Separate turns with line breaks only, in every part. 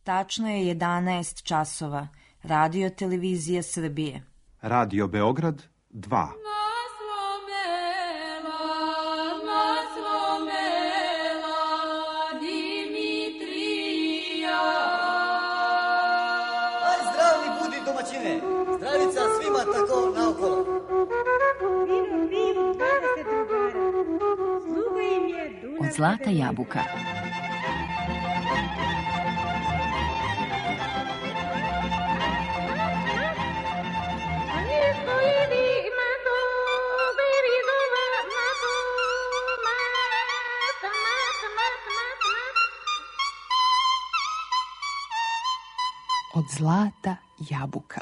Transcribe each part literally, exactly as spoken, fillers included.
Tačno je jedanaest časova. Radio Televizija Srbije.
Radio Beograd dva.
Zdravica svima tako naokolo.
Vino pivo, dvadeset drugara. Sluga im je Dunav.
Od Zlata jabuka. Od Zlata jabuka.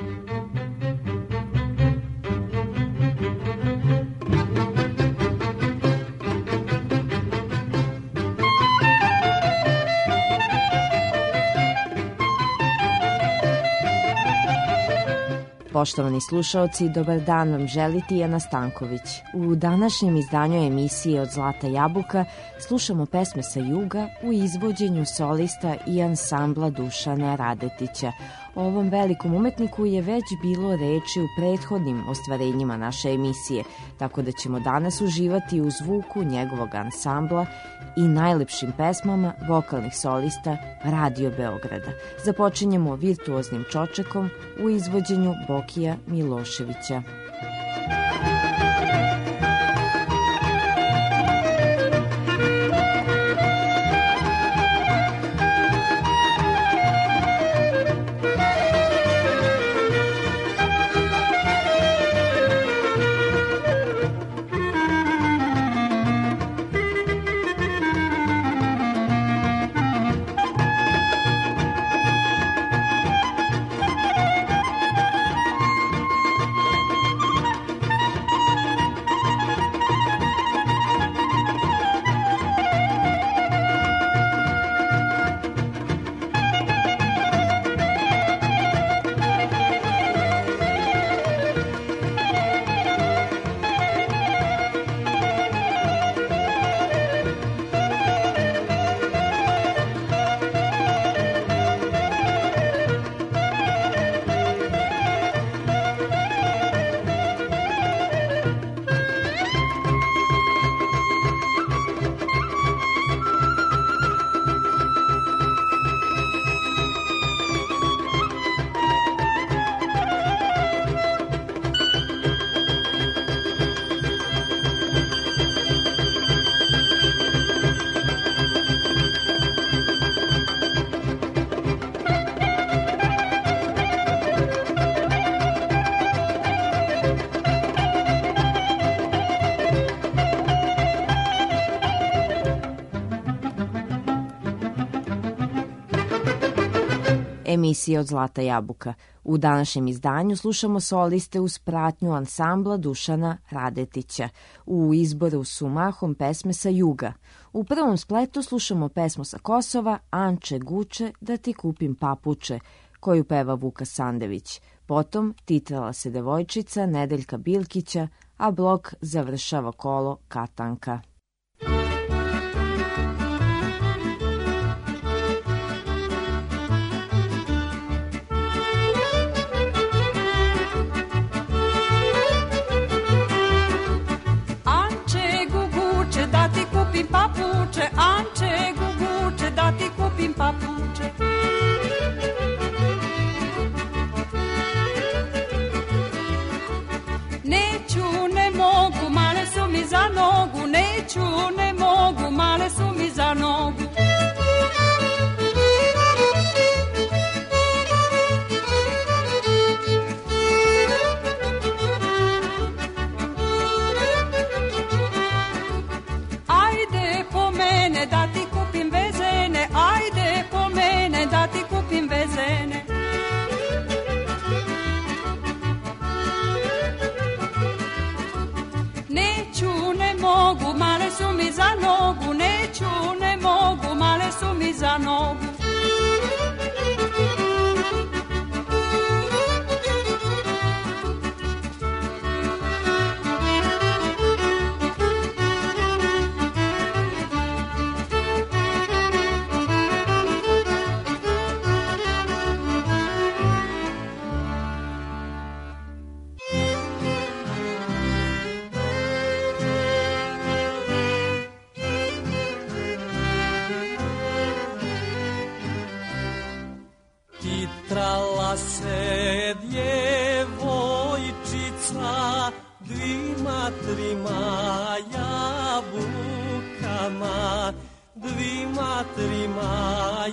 Poštovani slušaoci, dobar dan vam želi Tijana Stanković. U današnjem izdanju emisije Od Zlata jabuka slušamo pesme sa juga u izvođenju solista i ansambla Dušana Radetića. O ovom velikom umetniku je već bilo reči u prethodnim ostvarenjima naše emisije, tako da ćemo danas uživati u zvuku njegovog ansambla i najlepšim pesmama vokalnih solista Radio Beograda. Započinjemo virtuoznim čočekom u izvođenju Bokija Miloševića. Emisija Od Zlata jabuka. U današnjem izdanju slušamo soliste uz pratnju ansambla Dušana Radetića. U izboru su mahom pesme sa juga. U prvom spletu slušamo pesmu sa Kosova Anče Guče da ti kupim papuče, koju peva Vuka Sandević. Potom Titrala se devojčica Nedeljka Bilkića, a blok završava kolo Katanka.
Kupim papuče, Anče Guguče, da ti kupim papuče. Neću, ne mogu, male su mi za nogu. Neću,
se djevojčica dvima trima jabukama, dvima trima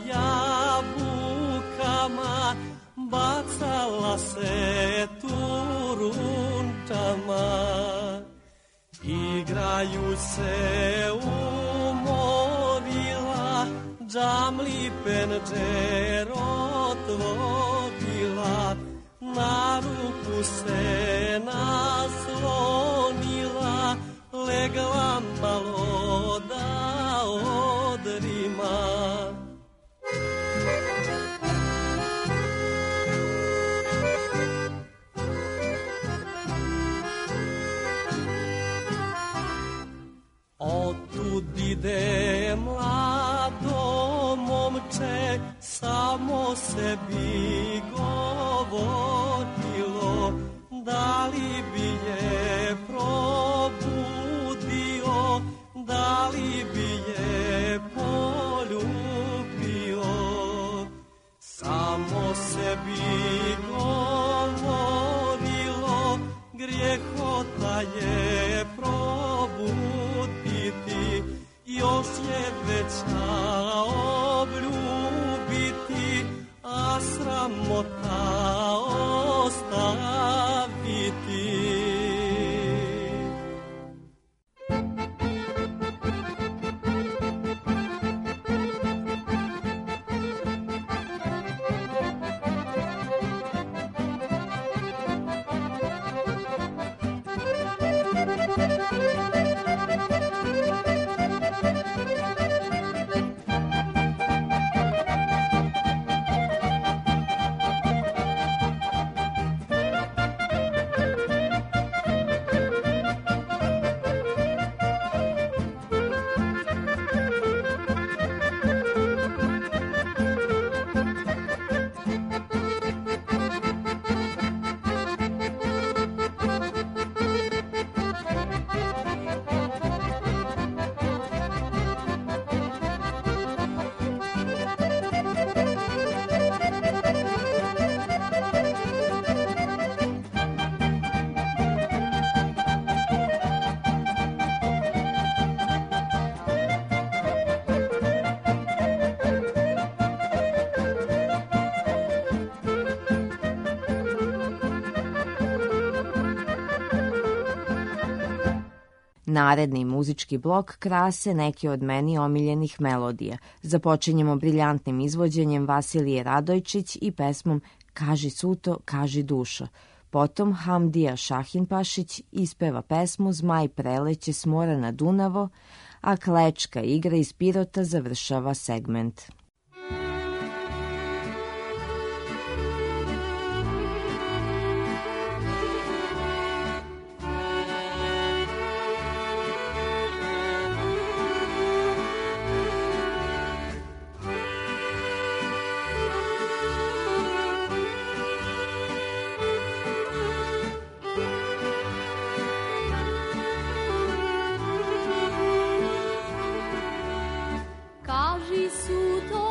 jabukama, bacala se turunčama. Igraju se umorila, džamli penđer otvorila, na ruku se naslonila, legla malo da odrima. Otud ide mlado momče, samo sebi govorilo, da li bi je probudio, da li bi je poljubio. Samo sebi govorilo, grijehota je probuditi, još je veća obljubiti, a sramota ostaviti.
Naredni muzički blok krase neke od meni omiljenih melodija. Započinjemo briljantnim izvođenjem Vasilije Radojčić i pesmom Kaži suto, kaži dušo. Potom Hamdija Šahinpašić ispeva pesmu Zmaj preleće s mora na Dunavo, a Klečka igra iz Pirota završava segment.
Kaži suto,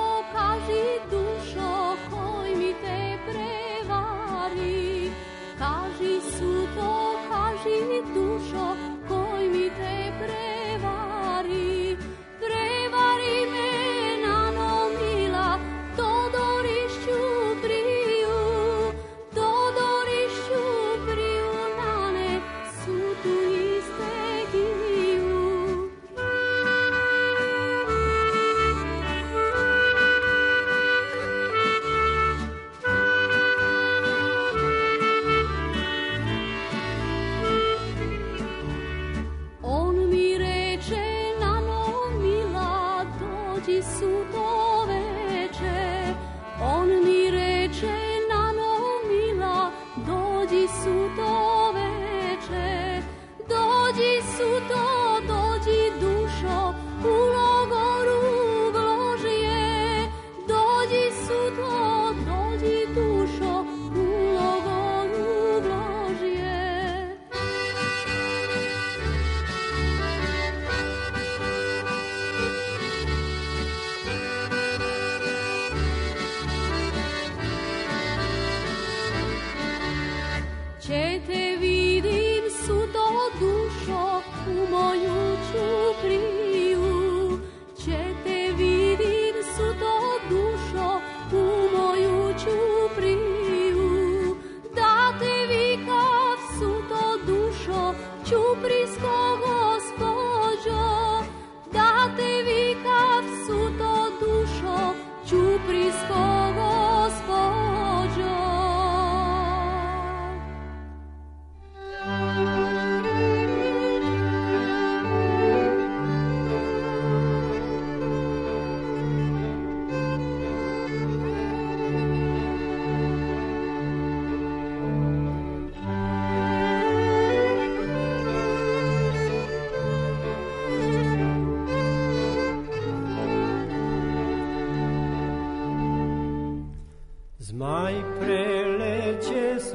Zmaj preleće s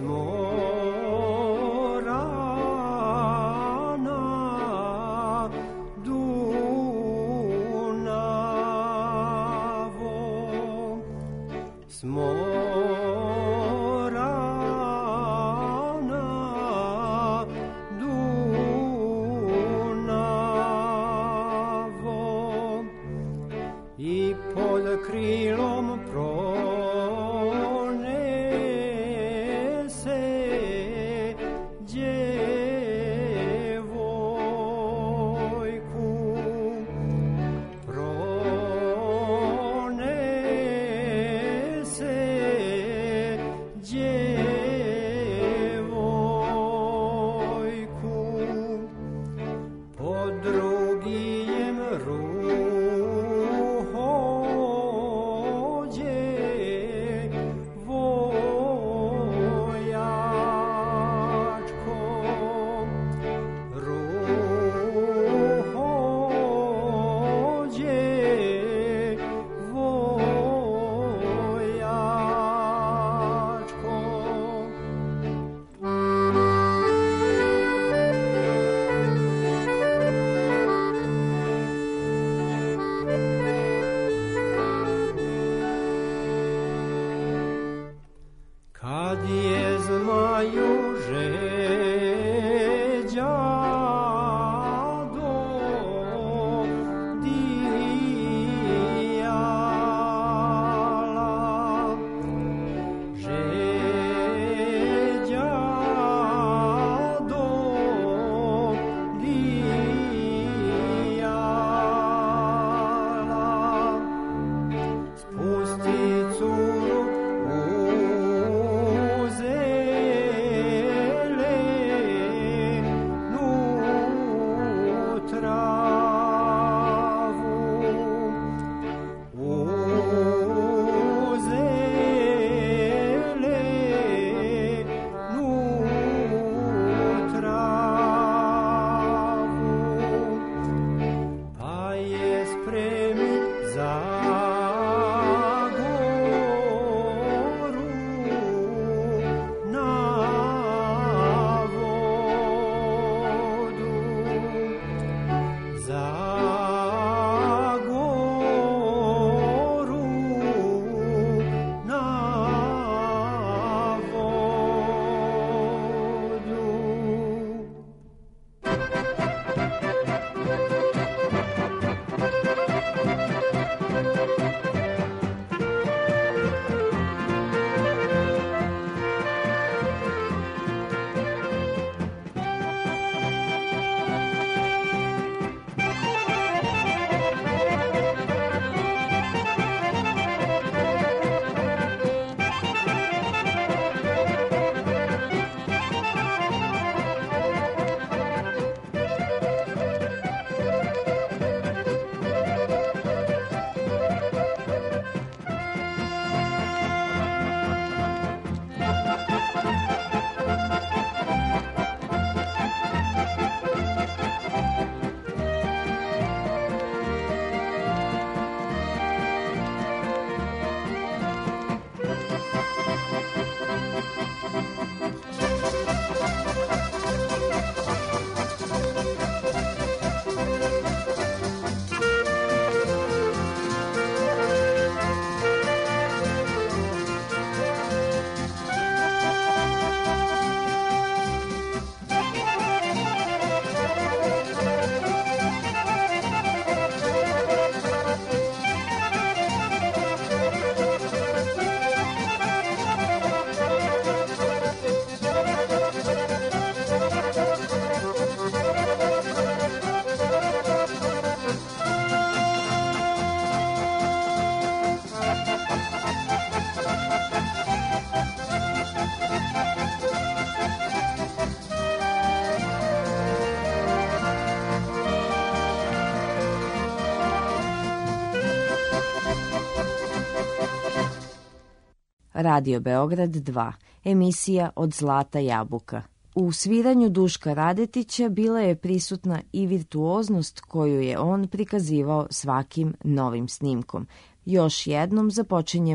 mora na Dunavo, s mora na Dunavo i pod krilom pro
Radio Beograd dva, emisija Od zlata jabuka. U sviranju Duška Radetića bila je prisutna i virtuoznost koju je on prikazivao svakim novim snimkom. Još jednom započinjemo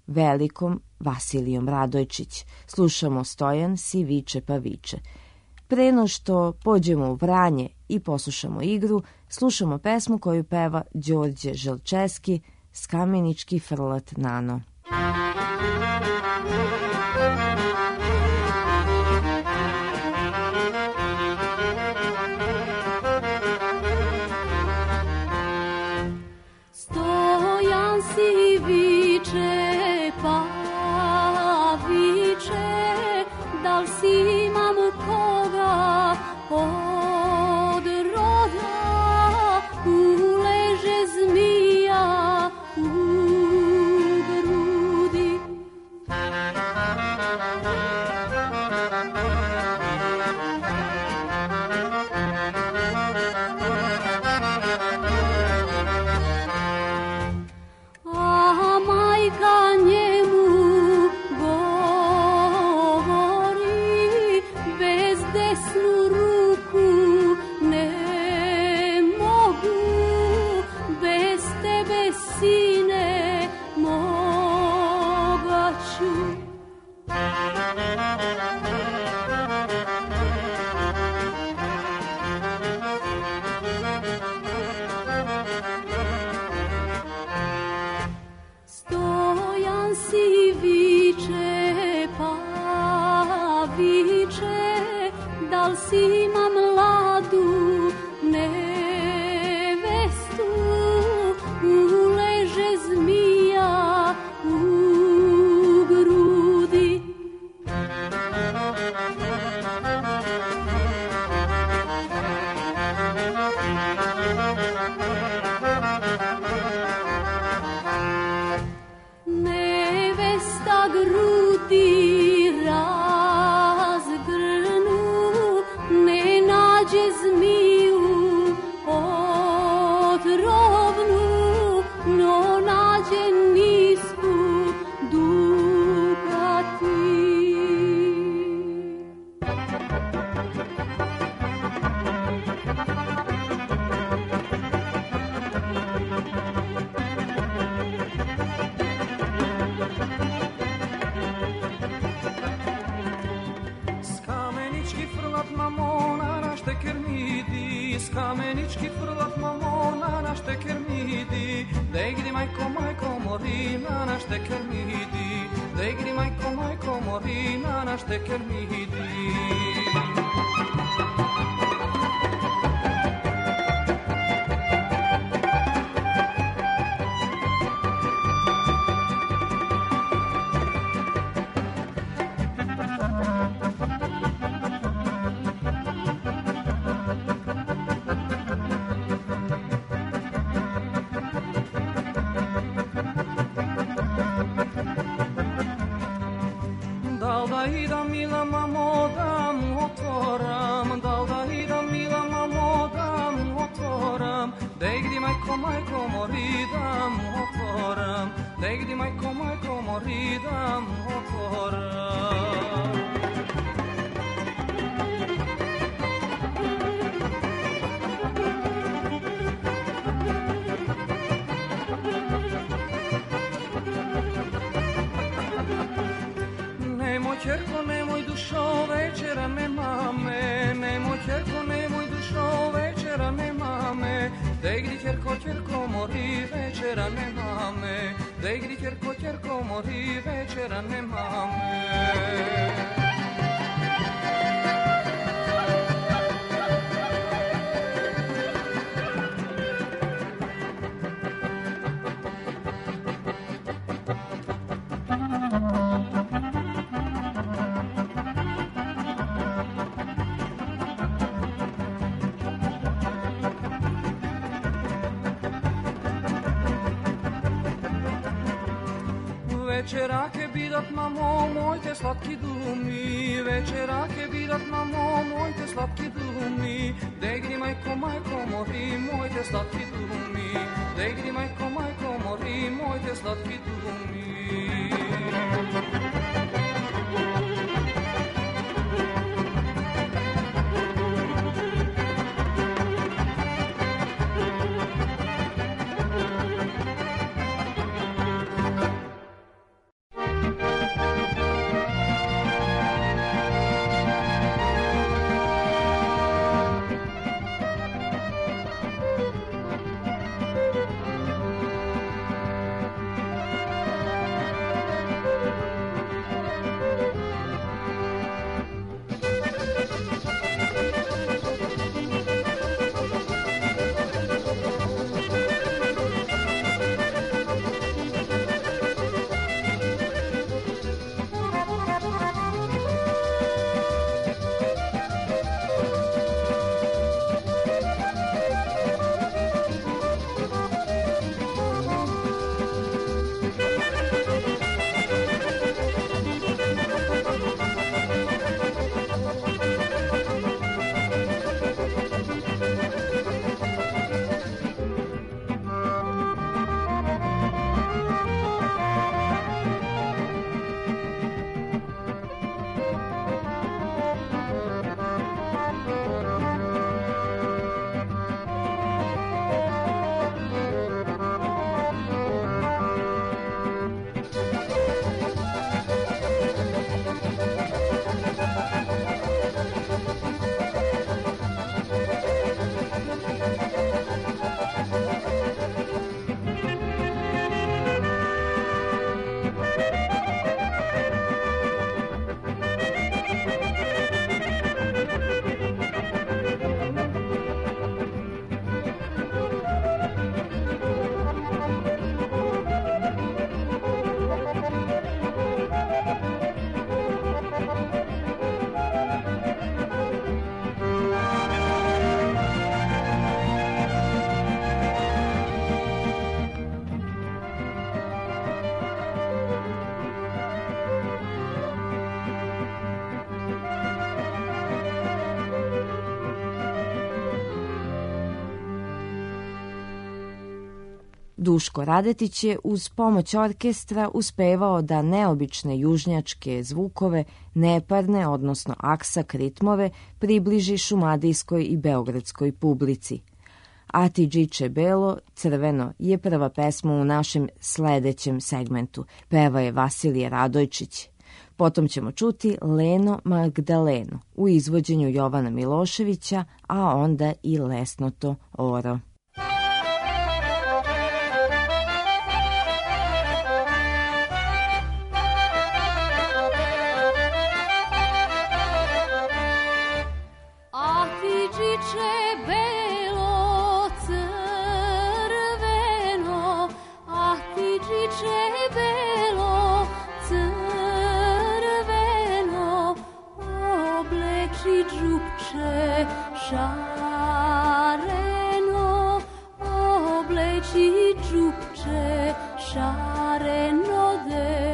velikom Vasilijom Radojčić. Slušamo Stojan si viče pa viče. Pre no što pođemo u Vranje i poslušamo igru, slušamo pesmu koju peva Đorđe Želčeski, Skamenički frlat Nano.
Stojan si viče pa viče, da li si imam koga od roda, uleže zmija u grudi. A majka njemu govori, bez desnu ruku ne mogu, bez tebe sine moga ću. Stojan si viče pa viče, da li si ima mladu nevestu, uleže zmija u grudi. Nevesta grudi razgrnu, ne nađe zmiju otrovnu, no nađe nisku dukati.
Skamenički frlat mamona na šteker midi, skamenički frlat mamona na šteker midi, da igri majko majko morina na šteker midi, da igri majko majko morina na šteker midi. Dal da idam mila mamo da mu otvoram, dal da idam mila mamo da mu otvoram, da igri majko majko mori da mu otvoram, da igri majko majko mori da mu otvoram. Nemoj ćerko, nemoj dušo, večera nema me, nemoj ćerko, nemoj dušo, večera nema me, da igri ćerko, ćerko mori, večera nema me, da igri ćerko, ćerko mori, večera nema me. Večerake bidat mamo, mojte slatki dumi, večerake bidat mamo, mojte slatki dumi, da igri majko majko mori, mojte slatki dumi, da igri majko majko mori, mojte slatki dumi.
Duško Radetić je uz pomoć orkestra uspevao da neobične južnjačke zvukove, neparne, odnosno aksak ritmove, približi šumadijskoj i beogradskoj publici. Atidžiće belo, crveno je prva pesma u našem sledećem segmentu. Peva je Vasilije Radojčić. Potom ćemo čuti Leno Magdaleno u izvođenju Jovana Miloševića, a onda i Lesnoto oro.
Šareno, obleči džupče, šareno de.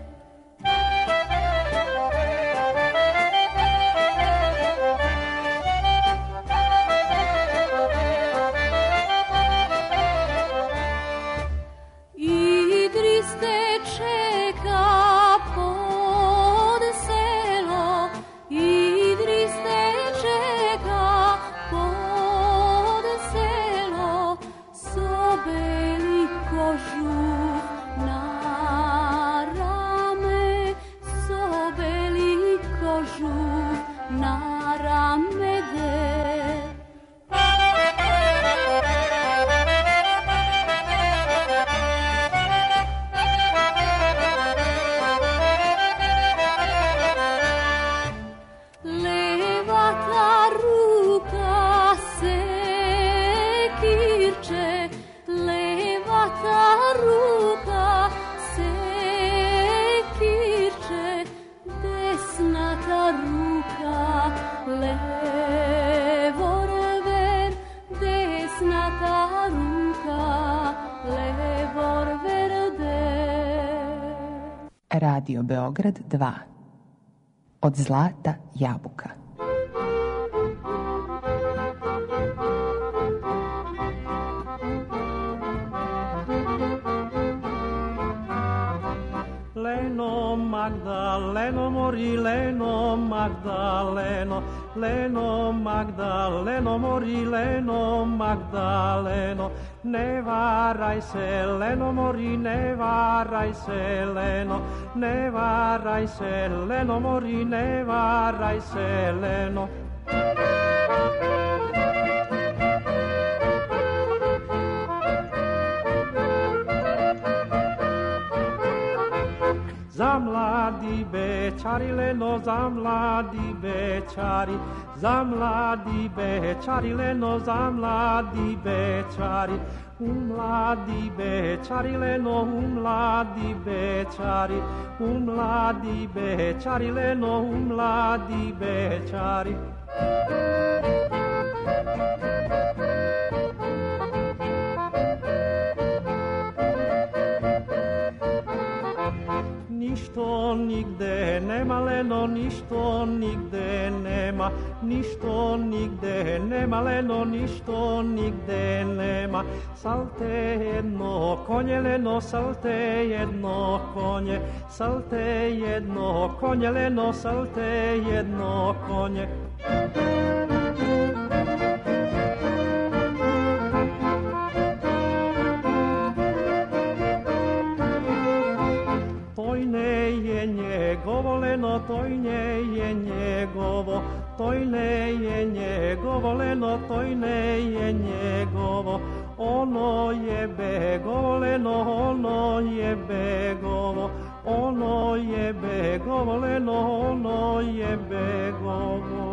Idriste čeka pod selo, Idriste čeka pod selo, sobeli kožuh na rame, sobeli kožuh na rame de.
Radio Beograd dva. Od zlata jabuka.
Leno Magdaleno mori, Leno Magdaleno, Leno Magdaleno mori, Leno Magdaleno. Ne varaj se, Leno mori, ne varaj se, Leno, ne varaj se, Leno mori, ne varaj se, Leno. Za mladi bečari, Leno, za mladi bečari, za mladi bečari, Leno, za mladi bečari. U mladi bečari, Leno, u mladi bečari, u mladi bečari, Leno, u mladi bečari. Ništo nigde nema, Leno, ništo nigde nema, ništo nigde nema, Leno, ništo nigde nema. Salte jedno konje, Leno, salte jedno konje, salte jedno konje, Leno, salte jedno konje. Leno, tojne je njegovo, tojne je njegovo, Leno, tojne je njegovo. Ono je begovo, Leno, ono je begovo, ono je begovo, Leno, ono je begovo.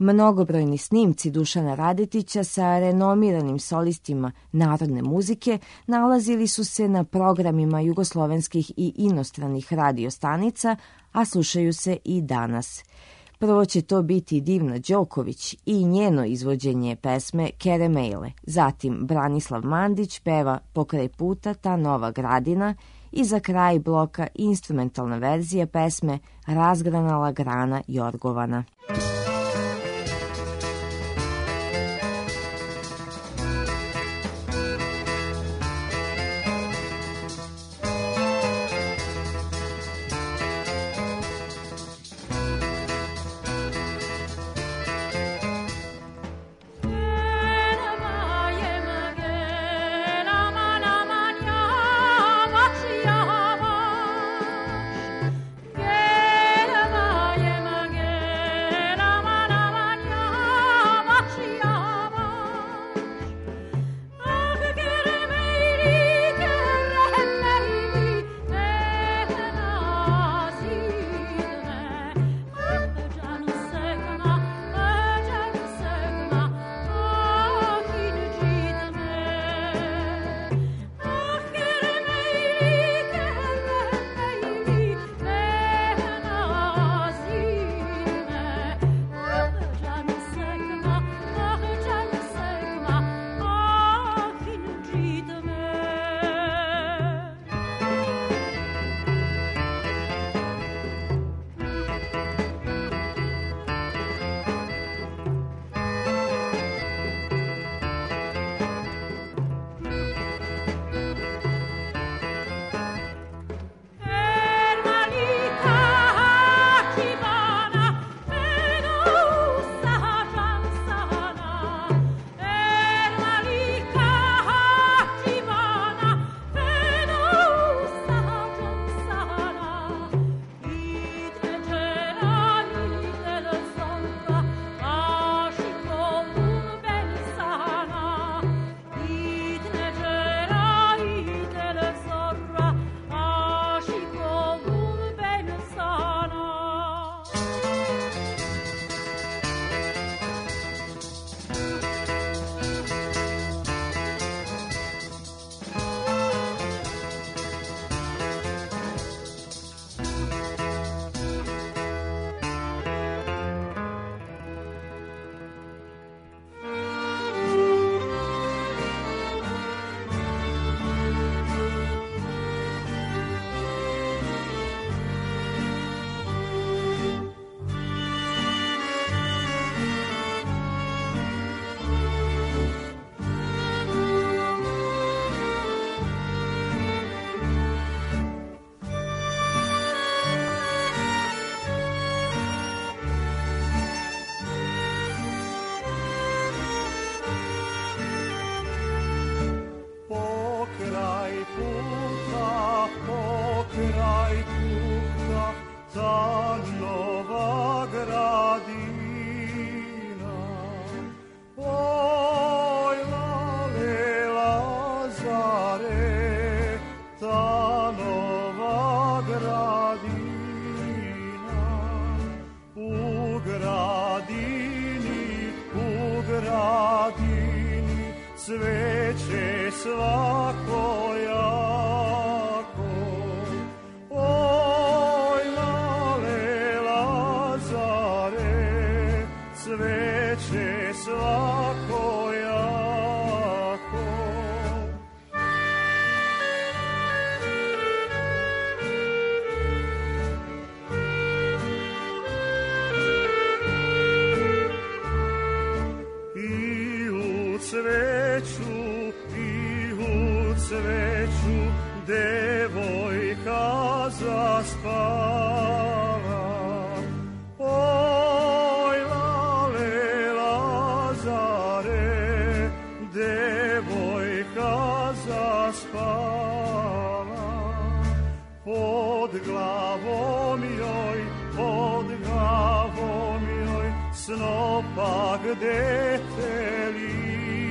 Mnogobrojni snimci Dušana Radetića sa renomiranim solistima narodne muzike nalazili su se na programima jugoslovenskih i inostranih radiostanica, a slušaju se i danas. Prvo će to biti Divna Đoković i njeno izvođenje pesme Keremejle. Zatim Branislav Mandić peva Pokraj puta ta nova gradina i za kraj bloka instrumentalna verzija pesme Razgranala grana Jorgovana.
Sveće svako jako, oj male Lazare, sveće svako jako. I u cveću, i u cveću devojka zaspala. Oj lale Lazare, devojka zaspala. Pod glavom joj, pod glavom joj snopak deteline.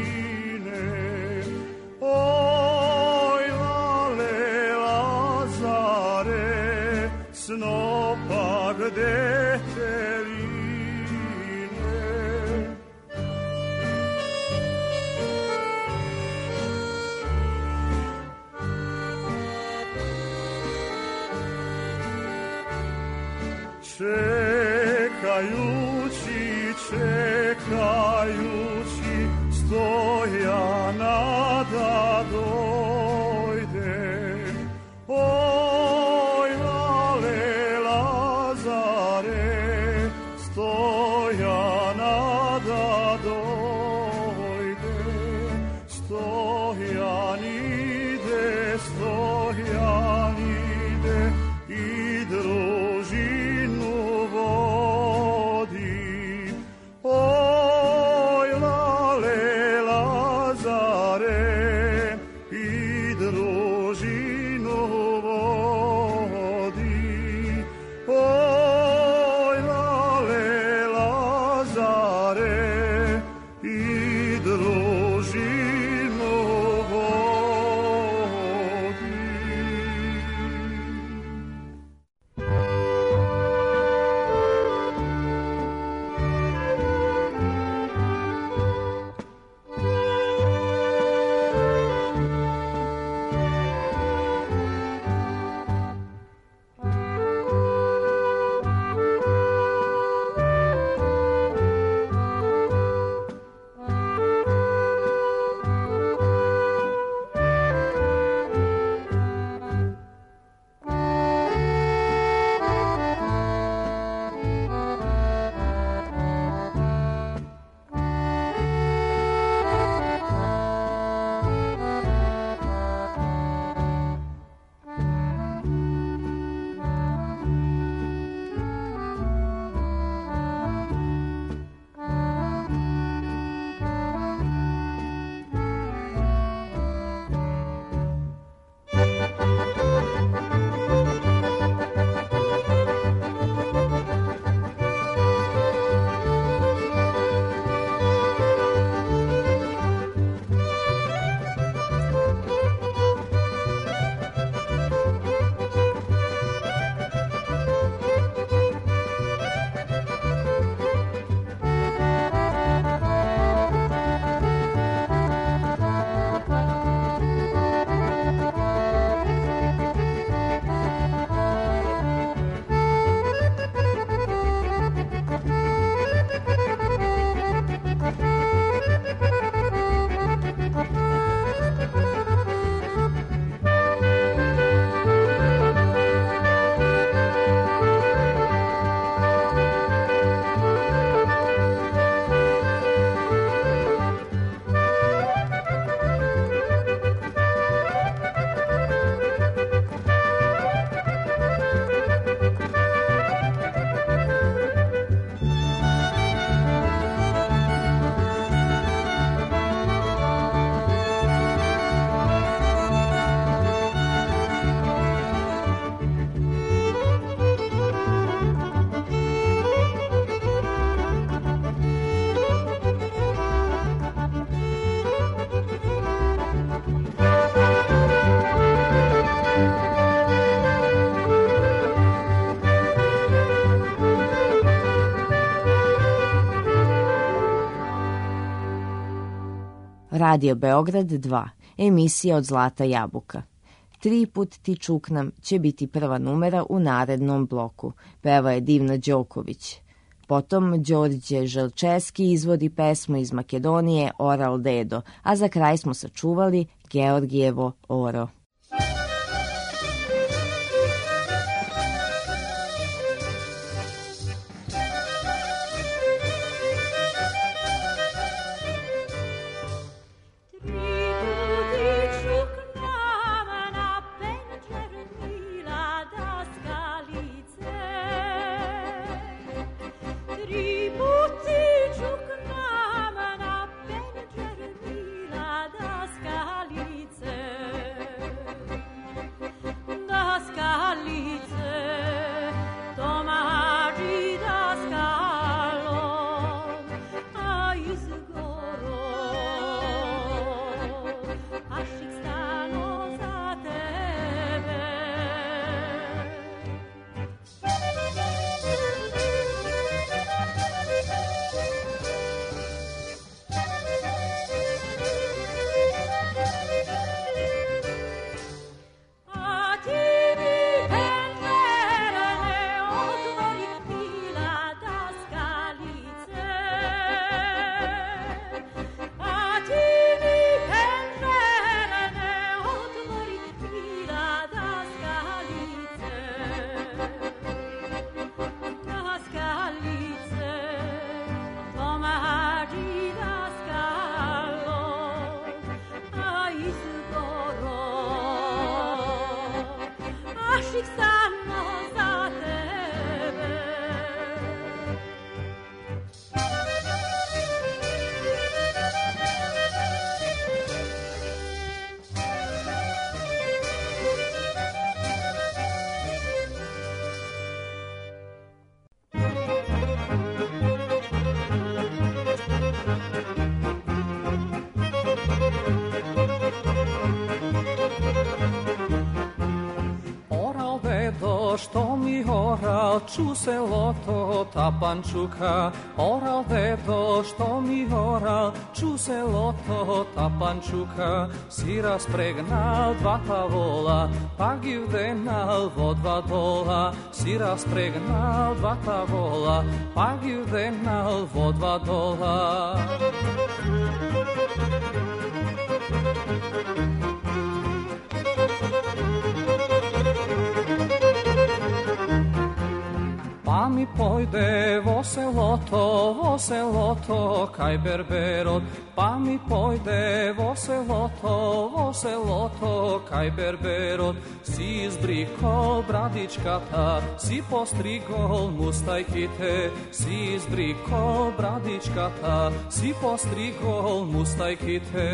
Oj lale Lazare, snopak deteline. čekajući, čekajući, stoja nada dojde. Oj, ale Lazare, stoja nada dojde. Stojan ide, stojan ide i družinu vodi. Oj, lale Lazare, i družinu vodi. Oj, lale Lazare, i družinu vodi.
Radio Beograd dva, emisija od Zlata Jabuka. Tri put ti čuknam će biti prva numera u narednom bloku, peva je Divna Đoković. Potom Đorđe Želčeski izvodi pesmu iz Makedonije Oral Dedo, a za kraj smo sačuvali Georgijevo Oro.
Skalice
dedo što mi oral, ču se loto tapančuka. Oral dedo što mi oral, ču se loto tapančuka. Sira spregnal dva tavola, pa givdenal vo dva dola. Sira spregnal dva tavola, pa givdenal vo dva dola. Pa mi pojde vo se loto, vo se loto, kaj berberot. Pa mi pojde vo se loto, vo se loto, kaj berberot. Si izbrikol bradičkata, si postrigol mustajkite. Si izbrikol bradičkata, si postrigol mustajkite.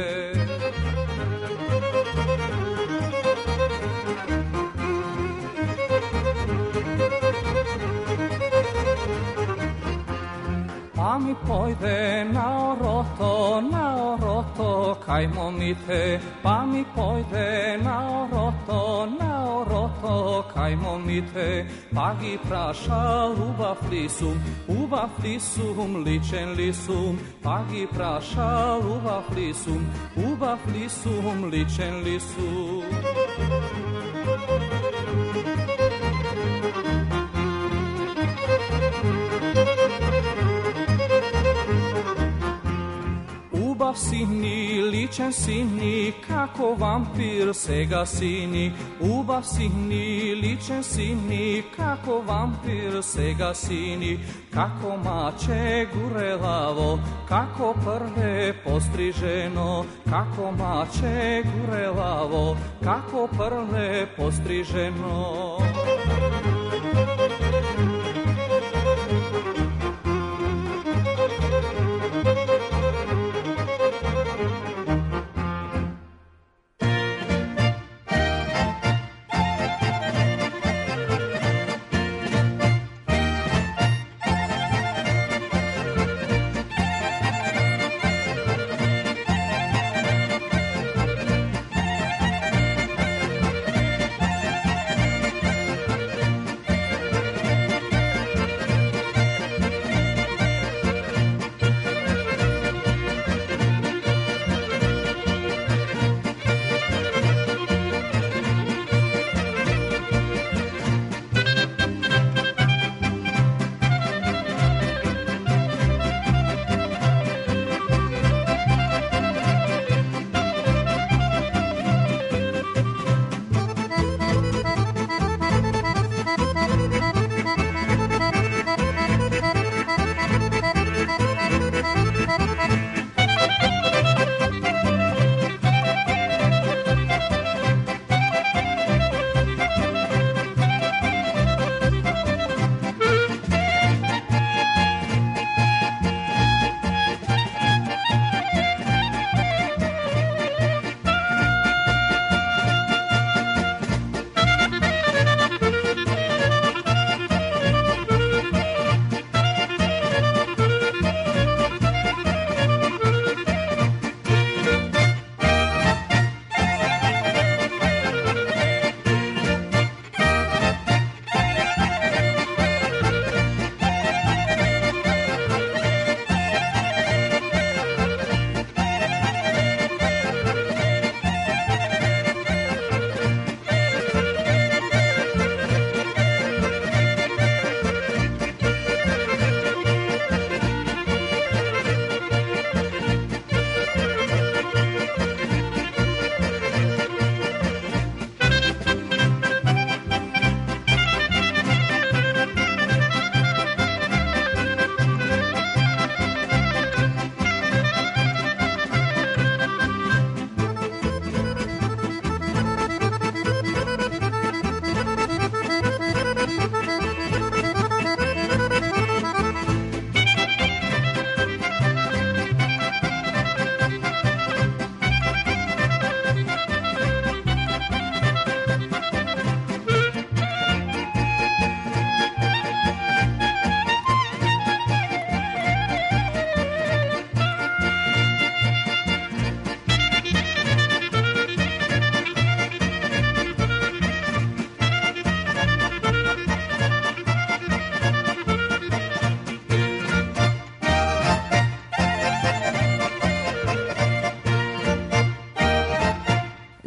Pa mi pojde na oroto, na oroto, kaj momite. Pa mi pojde na oroto, na oroto, kaj momite. Pa gi praša ubav lisum, ubav lisum, ličen lisum. Pa gi praša ubav lisum, ubav lisum, ličen lisum. Ubav sini, ličen sini, kako vampir sega sini. Ubav sini, ličen sini, kako vampir sega sini. Kako mače gurelavo, kako prve postriženo. Kako mače gurelavo, kako prve postriženo.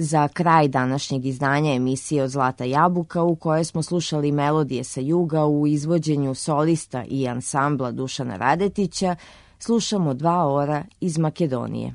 Za kraj današnjeg izdanja emisije Od zlata jabuka, u kojoj smo slušali melodije sa juga u izvođenju solista i ansambla Dušana Radetića, slušamo dva ora iz Makedonije.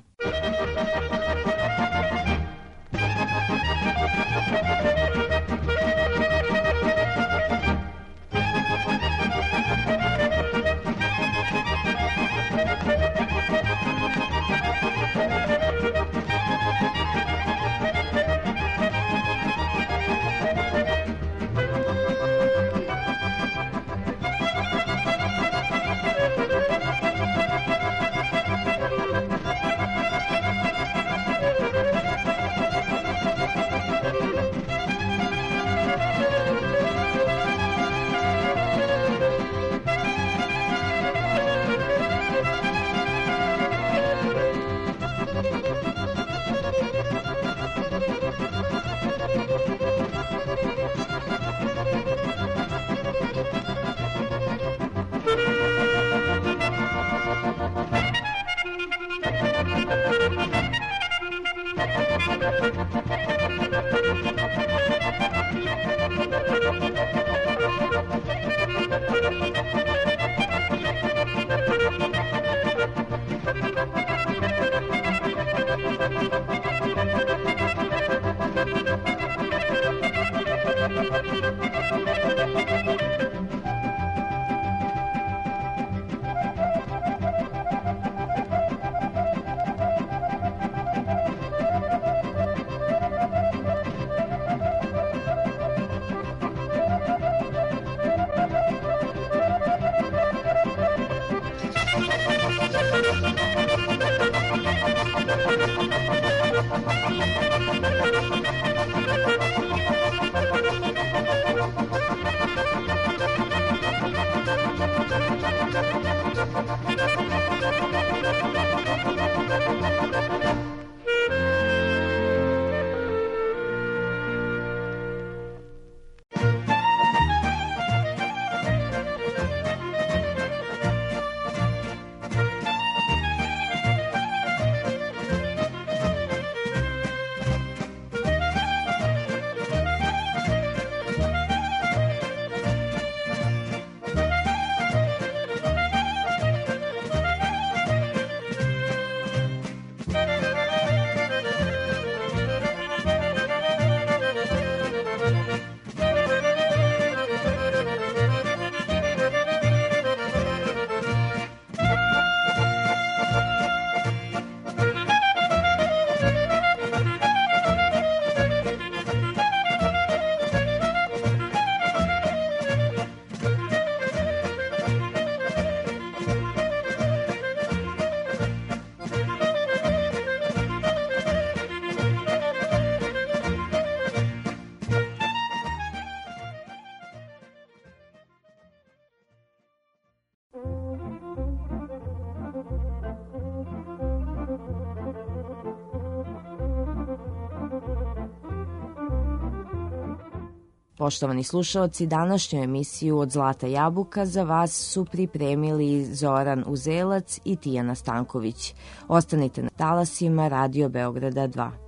Poštovani slušaoci, današnju emisiju Od zlata jabuka za vas su pripremili Zoran Uzelac i Tijana Stanković. Ostanite na talasima Radio Beograda dva.